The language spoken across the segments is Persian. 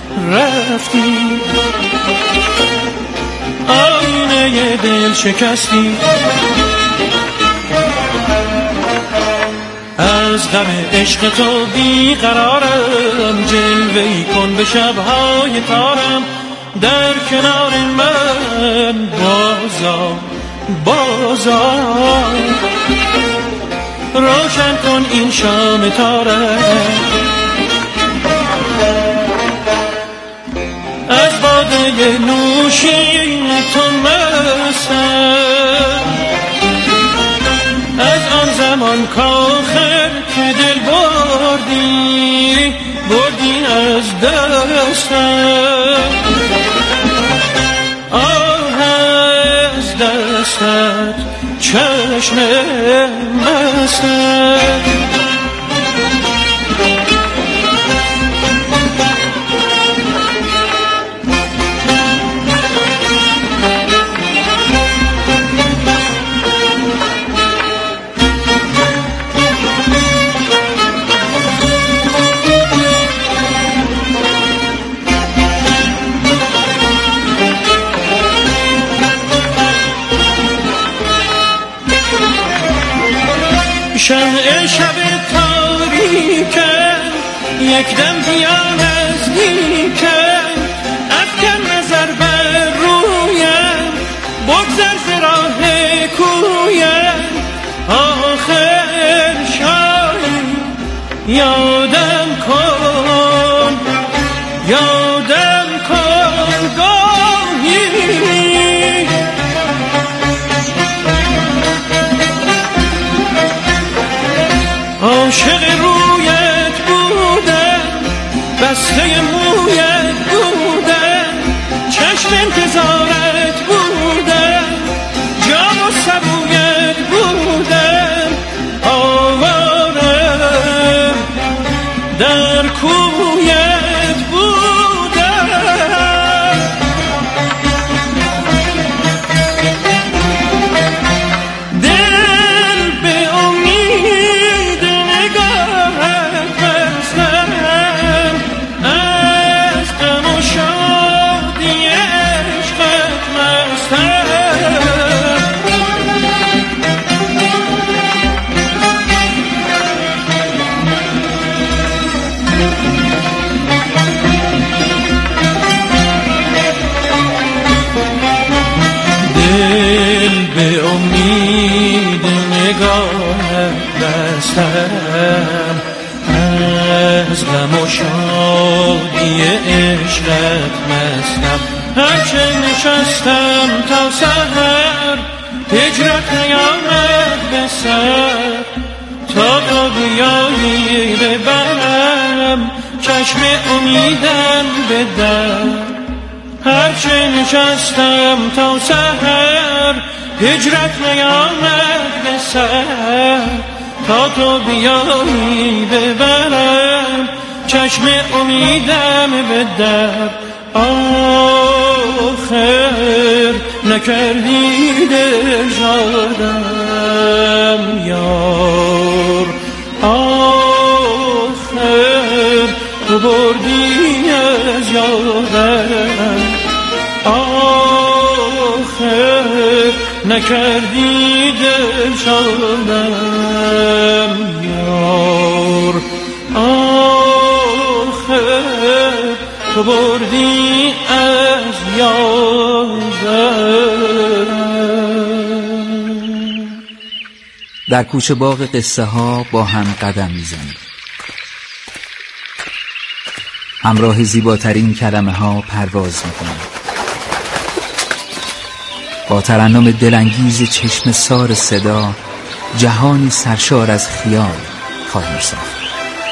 رفتی، آینه دل شکستی. از غم عشق تو بیقرارم، جلوه‌ای کن به شب‌های تارم، در کنار من بازار روشن کن این شام تارم. از باده نوشین تو مستم، از آن زمان کاخر که دل بردی از دستم. از دستت چشم مستم. شمع شب تاریکم، یک دم بیا نزدیکم، افکن نظر بر رویم، بگذر ز راه کویم. آخر شاید یادم کن گاهی، عاشق رویت بودم، بسته مویت بودم، چشم انتظارت بودم، جام و سبویت بودم. آوارم در کویت بودم. دل به امید نگاهت بستم، از غم و شادی عشقت مستم. دل به امید نگاهت بستم، از غم و شادی عشقت مستم. هرچه نشستم تا سحر، هجرت نیامد به سر، تا تو بیایی ببرم چشم امیدم به در. هرچه نشستم تا سحر، هجرت نیامد به سر، تا تو بیایی ببرم چشم امیدم به در. آخر نکردی دل شادم یار، آخر تو بردی از یادم. آخر نکردی دل شادم یار، آخر تو بردی از یادم. در کوچه باغ قصه ها با هم قدم میزنیم، همراه زیباترین کلمه ها پرواز میکنیم، با ترنم دلانگیز چشم سار صدا جهانی سرشار از خیال خواهیم ساخت.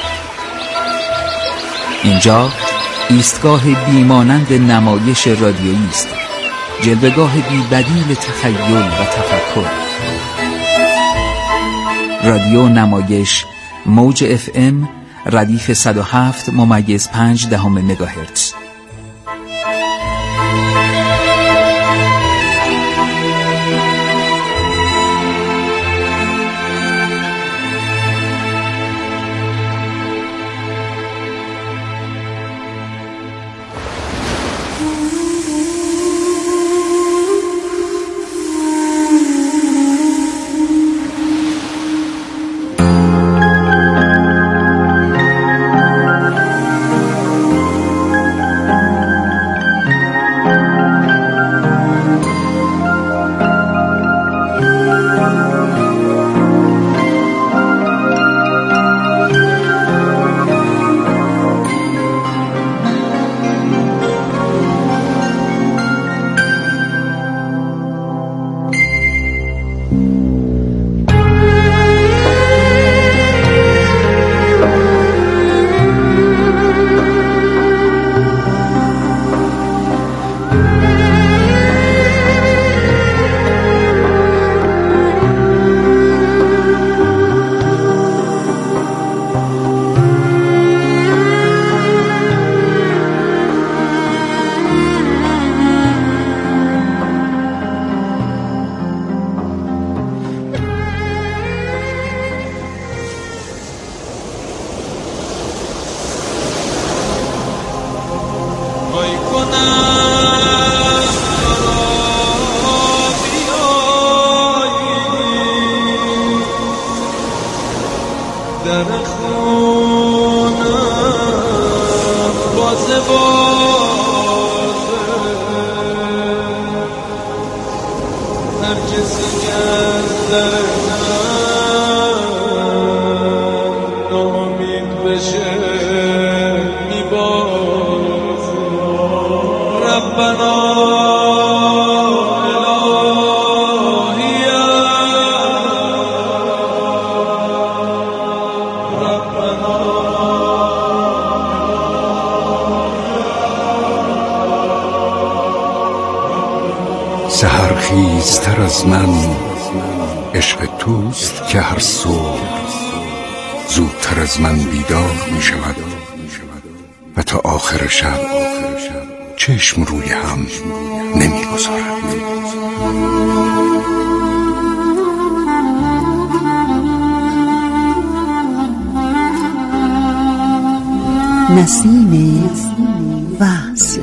اینجا ایستگاه بیمانند نمایش رادیویی است، جلوه‌گاه بی‌بدیل تخیل و تفکر. رادیو نمایش موج FM ردیف 107.5 مگاهرتز. هر کسی که از در ناامید بشه میبازه ربنا سحرخیزتر از من عشق توست که هر صبح زودتر از من بیدار می شود و تا آخر شب چشم روی هم نمی گذارد. نسیم وصل.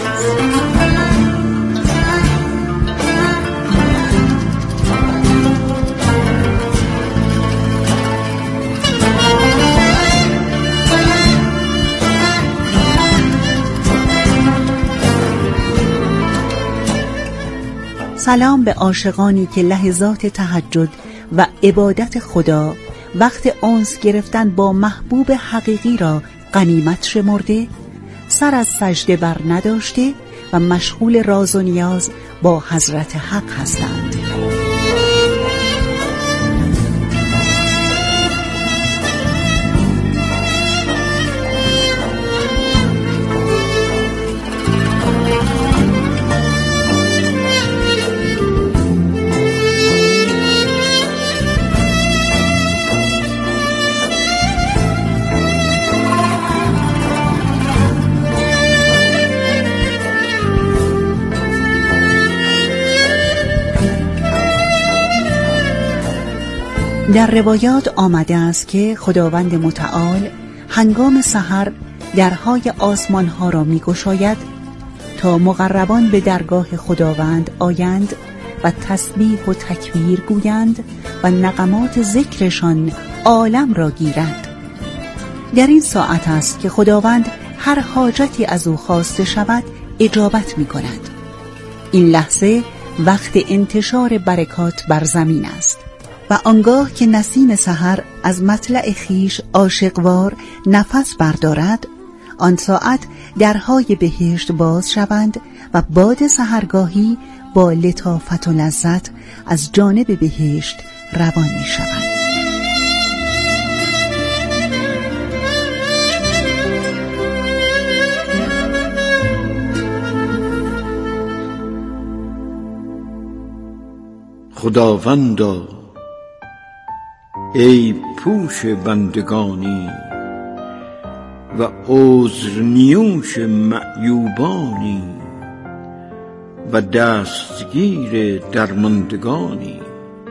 سلام به عاشقانی که لحظات تهجد و عبادت خدا، وقت انس گرفتن با محبوب حقیقی را غنیمت شمرده، سر از سجده بر نداشته و مشغول راز و نیاز با حضرت حق هستند. در روایات آمده است که خداوند متعال هنگام سحر درهای آسمان ها را می گشاید تا مقربان به درگاه خداوند آیند و تسبیح و تکبیر گویند و نغمات ذکرشان عالم را گیرد. در این ساعت است که خداوند هر حاجتی از او خواسته شود اجابت می کند. این لحظه وقت انتشار برکات بر زمین است و آنگاه که نسیم سحر از مطلع خیش عاشقوار نفس بردارد، آن ساعت درهای بهشت باز شوند و باد سحرگاهی با لطافت و لذت از جانب بهشت روان می شوند. خداوندا ای پوش بندگانی و عذر نیوش معیوبانی و دستگیر درماندگانی،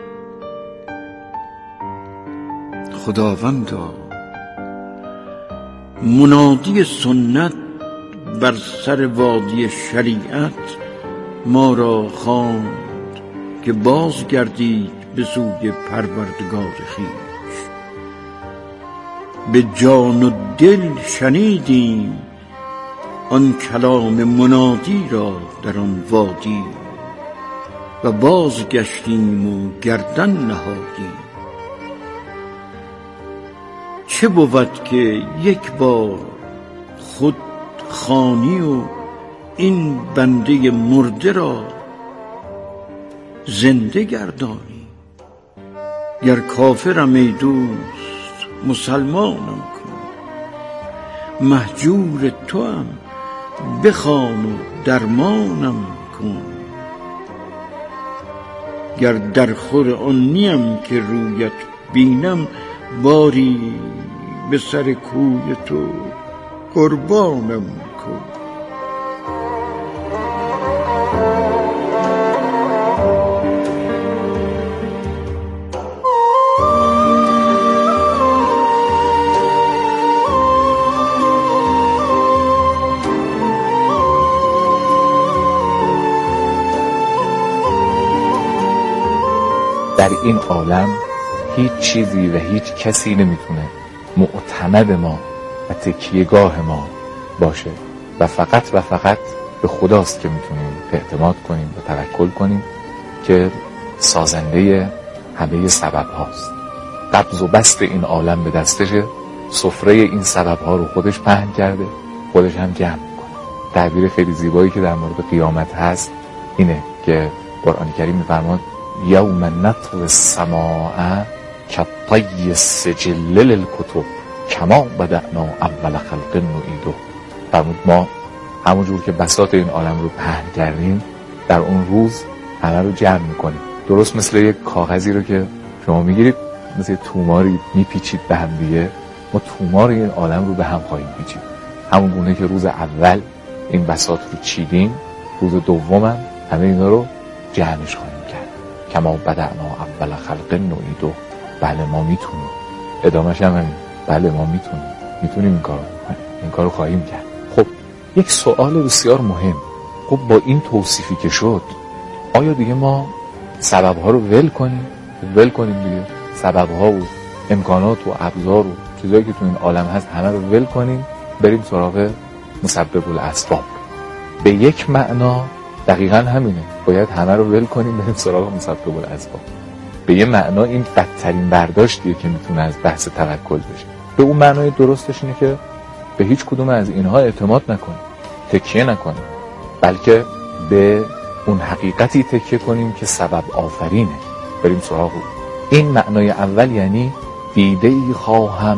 خداوندا منادی سنت بر سر وادی شریعت ما را خواند که باز گردید به سوی پروردگار خویش. به جان و دل شنیدیم آن کلام منادی را در آن وادی و باز گشتیم و گردن نهادیم. چه بود که یک بار خود خوانی و این بنده مرده را زنده گردانی. گر کافرم ای دوست مسلمانم کن، مهجور تو هم بخوان و درمانم کن. گر در خور آن نیم که رویت بینم، باری به سر کوی تو قربانم کن. در این عالم هیچ چیزی و هیچ کسی نمیتونه معتمد ما و تکیهگاه ما باشه و فقط به خداست که میتونیم اعتماد کنیم و توکل کنیم که سازنده همه سبب هاست. قبض و بسط این عالم به دستشه، سفره این سبب ها رو خودش پهن کرده، خودش هم جمع میکنه. تعبیر خیلی زیبایی که در مورد قیامت هست اینه که قرآن کریم میفرماد یوم نطوی السماء کطی السجل للکتب کما بدأنا اول خلق نعیده. فرمود ما همونجور که بساط این عالم رو پهن کردیم در اون روز همه رو جمع میکنیم. درست مثل یک کاغذی رو که شما میگیرید مثل توماری میپیچید به هم دیگه، ما تومار این عالم رو به هم خواهیم پیچید. همون گونه که روز اول این بساط رو چیدیم، روز دوم همه اینا رو جمعش خواهیم کرد. کما بدأنا اول خلق نعیده. بله ما میتونیم. ادامهش هم همین. بله ما میتونیم این کارو خواهیم کرد. خب یک سوال بسیار مهم، خب با این توصیفی که شد آیا دیگه ما سبب‌ها رو ول کنیم دیگه؟ سبب‌ها و امکانات و ابزار و چیزایی که تو این عالم هست همه رو ول کنیم بریم سراغ مسبب الاسباب؟ به یک معنا دقیقاً همینه، باید همه رو ول کنیم بریم سراغ مسبب الاسباب. به یه معنا این بدترین برداشتیه که میتونه از بحث توکل بشه. به اون معنای درستش اینه که به هیچ کدوم از اینها اعتماد نکنیم، تکیه نکنیم، بلکه به اون حقیقتی تکیه کنیم که سبب آفرینه، بریم سراغ اون. این معنای اول یعنی دیده‌ای خواهم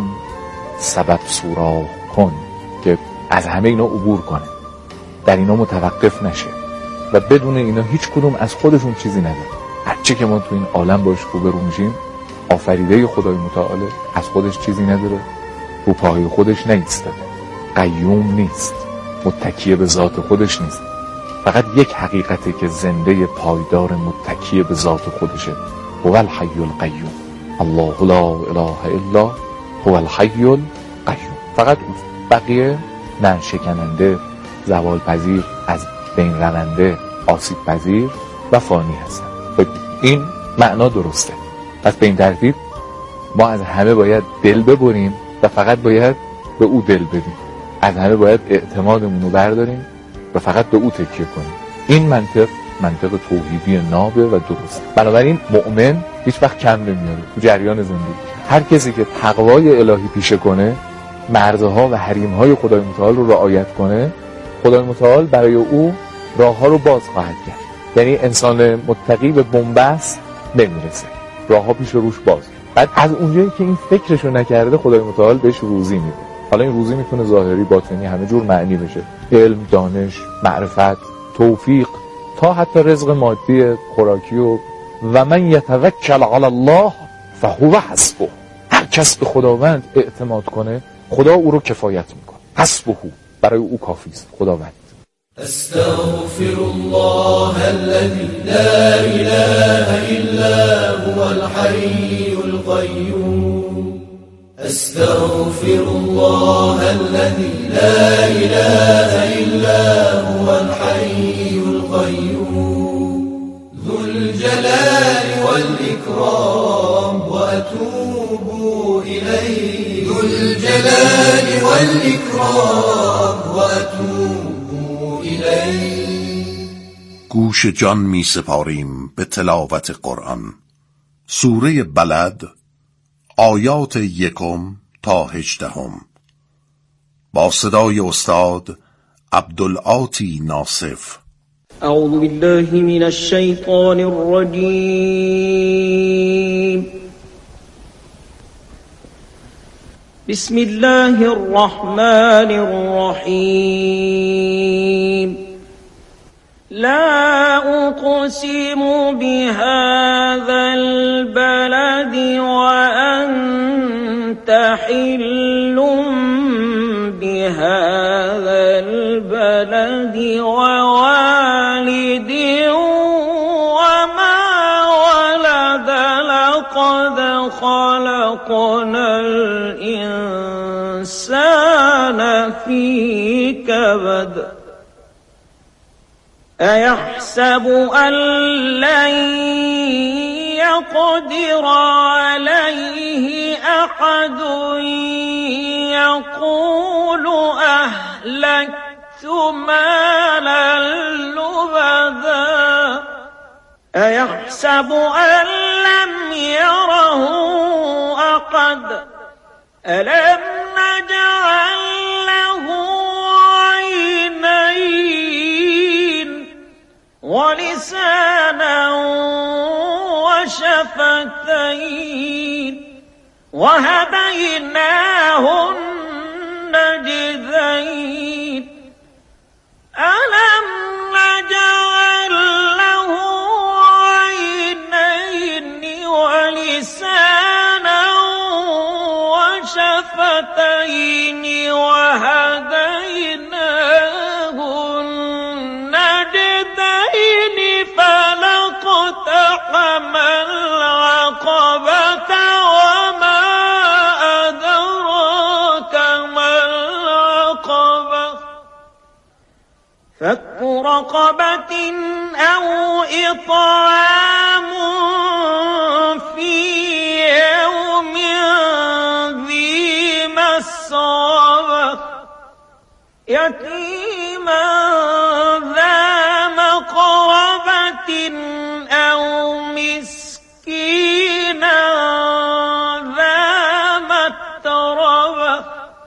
سبب سوراخ کن که از همه اینا عبور کنه، در اینا متوقف نشه و بدون اینا هیچ کدوم از خودشون چیزی نداره. هرچی که ما تو این عالم باش روبرو میشیم آفریده خدای متعاله، از خودش چیزی نداره، رو پاهای خودش نایستاده، قیوم نیست، متکی به ذات خودش نیست. فقط یک حقیقته که زنده پایدار متکی به ذات خودشه، هو الحی القیوم. الله لا اله الا هو الحی القیوم. فقط بقیه نه شکننده، زوال پذیر، از بین رونده، آسیب پذیر و فانی هستن. این معنا درسته. پس به این ترتیب ما از همه باید دل ببریم و فقط باید به او دل بدیم. از همه باید اعتمادمون رو برداریم و فقط به او تکیه کنیم. این منطق توحیدی نابه و درست. بنابراین مؤمن هیچ وقت کم نمیاره تو جریان زندگی. هر کسی که تقوای الهی پیشه کنه، مرزها و حریمهای خدای متعال رو رعایت کنه، خدای متعال برای او راهها رو باز خواهد کرد. یعنی انسان متقی به بنبست نمیرسه، راهها پیش روش باز. بعد از اونجایی که این فکرشو نکرده خدای متعال بهش روزی میده. حالا این روزی میتونه ظاهری، باطنی، همه جور معنی بشه: علم، دانش، معرفت، توفیق، تا حتی رزق مادی خوراکی و من یتوکل علی الله فهو حسبه. هر کس به خداوند اعتماد کنه خدا او رو کفایت میکنه. حسبه، برای او کافی است خداوند. استغفر الله الذي لا اله الا هو الحي القيوم. استغفر الله الذي لا اله الا هو الحي القيوم ذو الجلال والإكرام وأتوب إليه. ذو الجلال والإكرام وأتوب إليه. گوش جان می سپاریم به تلاوت قرآن. سوره بلد، آیات 1 تا 18 با صدای استاد عبدالعاطی ناصف. اعوذ بالله من الشیطان الرجیم. بسم الله الرحمن الرحیم. لا اقسم بهذا البلد وأنت حل بهذا البلد ووالد وما ولد. لقد خلقنا الإنسان في كبد. أيحسب أن لن يقدر عليه أحد. يقول أهلكت مالا لبدا أيحسب أن لم يره أحد ألم نجعل له عينين ولسانا وشفتين وهديناه النجدين ألم نجعل له عينين ولسانا وشفتين وهديناه النجدين فلاقتحم العقبة وما أدراك ما العقبة فك رقبة أو إطعام في يوم ذي مسغبة يتيما ذا مقربة أو مسكينا ذا متربة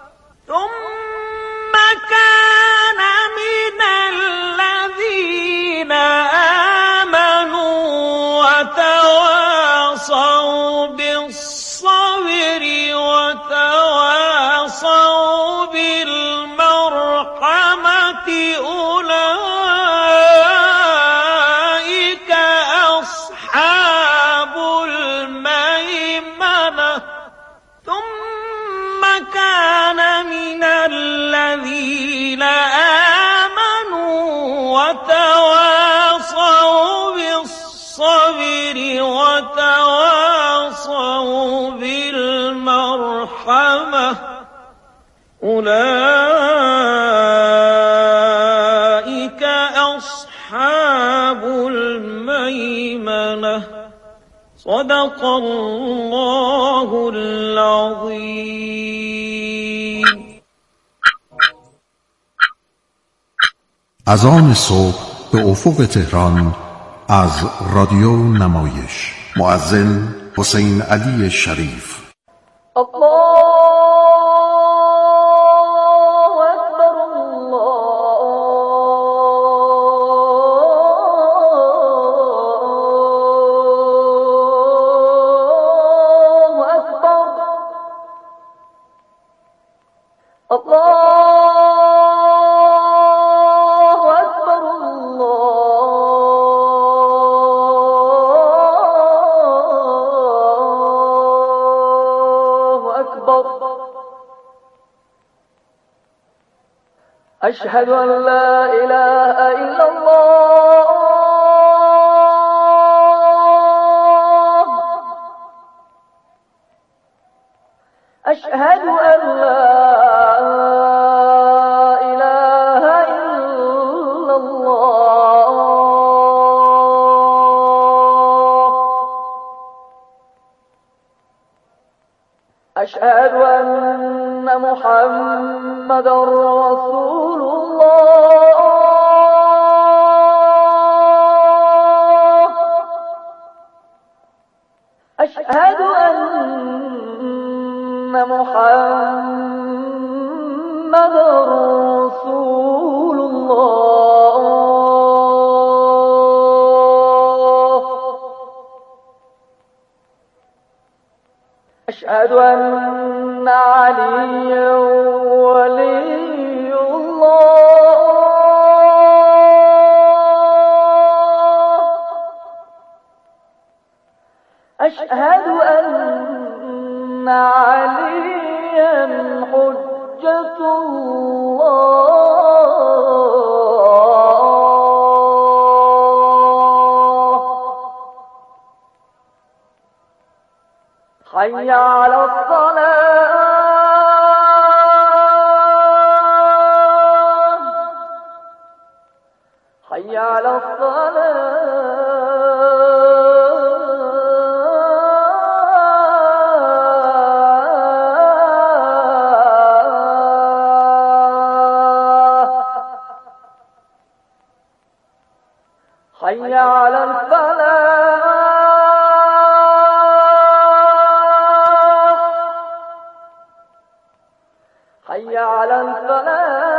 ثم كان من الذين آمنوا وتواصوا بالصبر وتواصوا بالمرحمة أولئك أصحاب الميمنة ثم كان من الذين آمنوا وتواصوا بالصبر وتواصوا بالمرحمة أولئك أصحاب الميمنة صدق الله العظيم. اذان صبح به افق تهران از رادیو نمایش. مؤذن حسین علی شریف. أشهد أن لا إله إلا الله أشهد أن لا إله إلا الله أشهد أن محمد رسول الله أشهد أن محمد رسول الله أشهد أن عليا ولي الله أشهد أن عليا حجة الله حي على الصلاة حي على الصلاة حي على الفلاح حي على الفلاح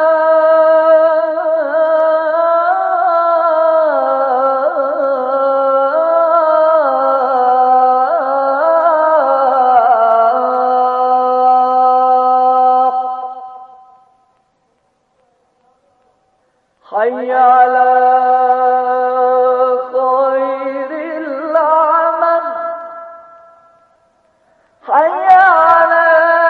حي على خير العمل حي على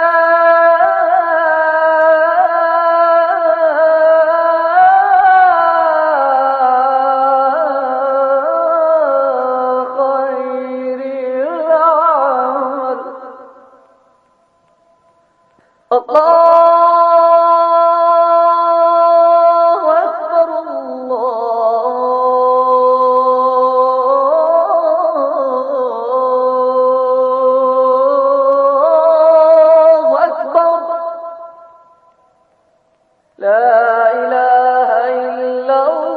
خير العمل الله لا إله إلا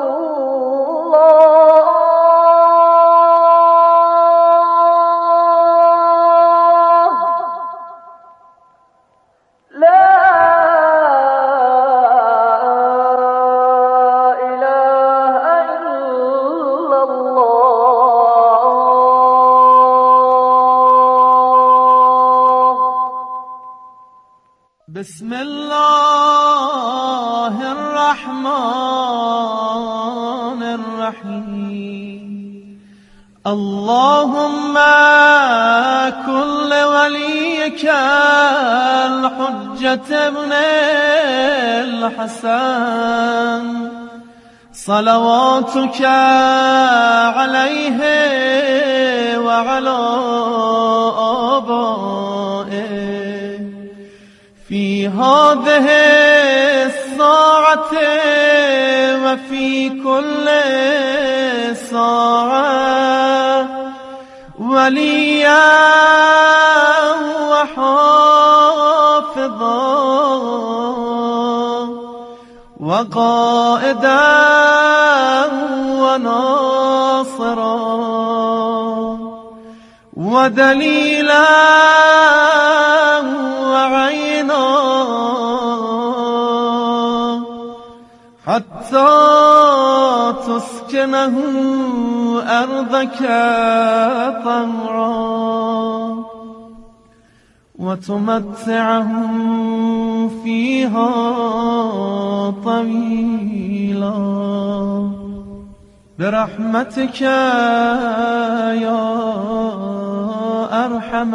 الله لا إله إلا الله بسم الله الرحمن الرحيم اللهم كن لوليك الحجة ابن الحسن صلواتك عليه وعلى آبائه في هذه الساعة وفي كل ساعة وليا وحافظا وقائدا وناصرا ودليلا وعينا حتى تسكنه أرضك طوعا وتمتعه فيها طويلا برحمتك يا أرحم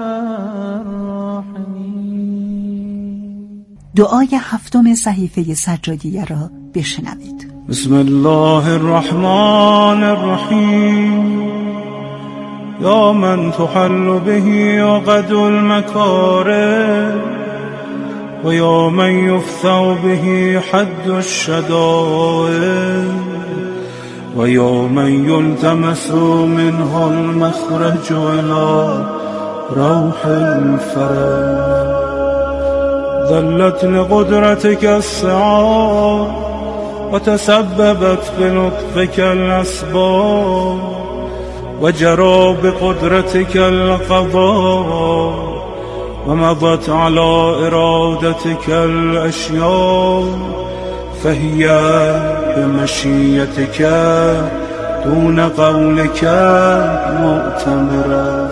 الراحمين. دعای هفتم صحیفه سجادیه را بشنوید. بسم الله الرحمن الرحیم. یا من تحل به عقد المکارم و یا من یفتح به حد الشدائد و یا من یلتمس منه المخرج الى روح الفرج. ذلت لقدرتك السعاد وتسببت بلطفك الأسباب وجرى بقدرتك القضاء ومضت على إرادتك الأشياء فهي بمشيتك دون قولك مؤتمرة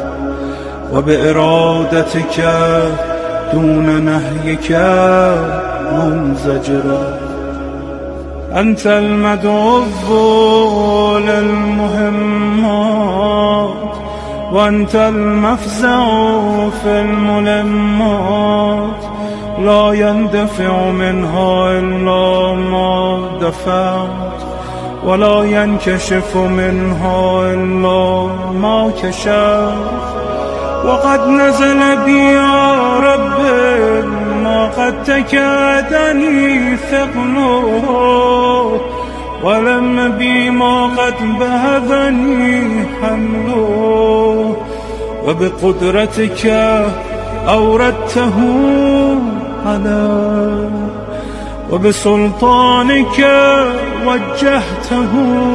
وبإرادتك دون نهيك منزجرة. أنت المدعو للمهمات وأنت المفزع في الملمات لا يندفع منها إلا ما دفعت ولا ينكشف منها إلا ما كشفت. وقد نزل بي يا رب ما قد تكادني ثقله ولم بي ما قد بهذني حمله وبقدرتك أوردته علي وبسلطانك وجهته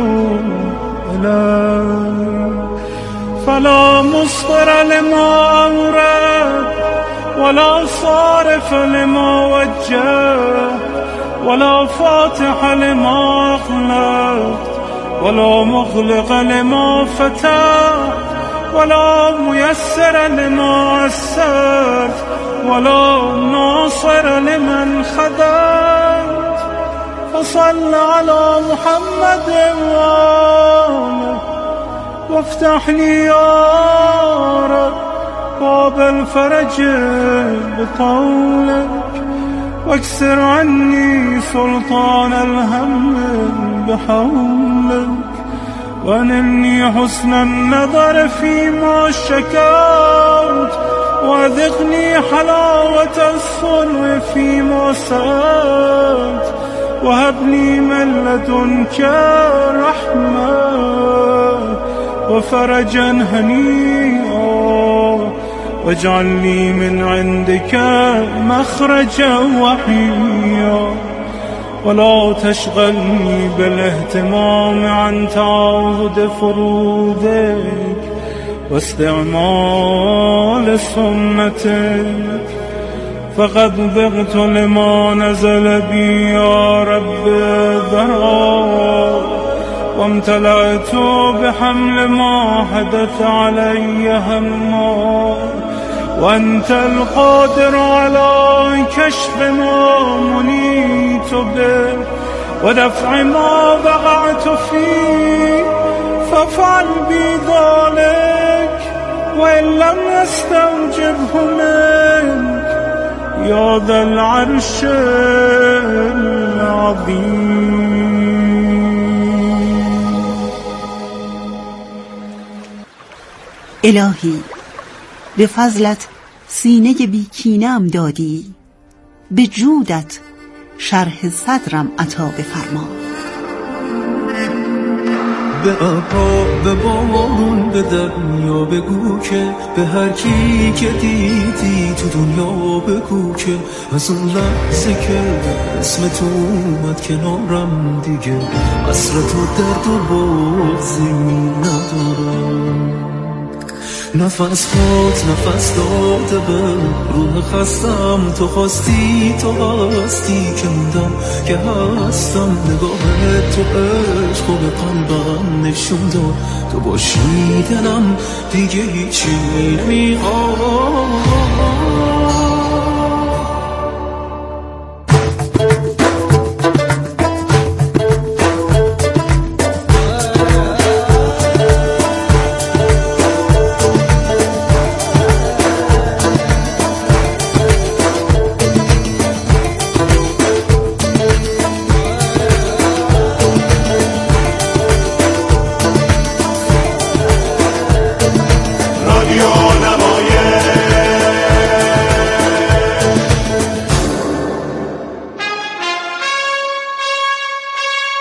إليك فلا مصدر لما أورد ولا صارف لما وجه ولا فاتح لما أغلق ولا مغلق لما فتح ولا ميسر لما عسرت ولا ناصر لمن خذلت فصل على محمد وآله وافتح لي يا رب باب الفرج بقولك واكسر عني سلطان الهم بحولك وانلني حسن النظر فيما شكوت وذقني حلاوة الصلو فيما سألت وهب لي من لدنك رحمة وفرجا هنيئا واجعل لي من عندك مخرجا وحيا ولا تشغلني بالاهتمام عن تعاهد فروضك واستعمال سنتك فقد ضغت لما نزل بي يا رب ذرا وامتلأت بحمل ما حدث علي هما وأنت القادر على كشف ما منيت به ودفع ما وقعت فيه فافعل بي ذلك وإن لم يستوجبه منك يا ذا العرش العظيم. الهی به فضلت سینه بی کینه‌ام دادی، به جودت شرح صدرم عطا بفرما. به ابرا به بارون به دریا بگو که به هر کی که دیدی تو دنیا بگو که از اون لحظه که اسم تو اومد کنارم دیگه حسرت و درد و بغضی ندارم. نفس خود نفس داده به روح خستم تو خواستی تو هستی که موندم که هستم نگاه تو عشق و به قلبم نشون داد تو باشی دلم دیگه هیچی نمیخواد.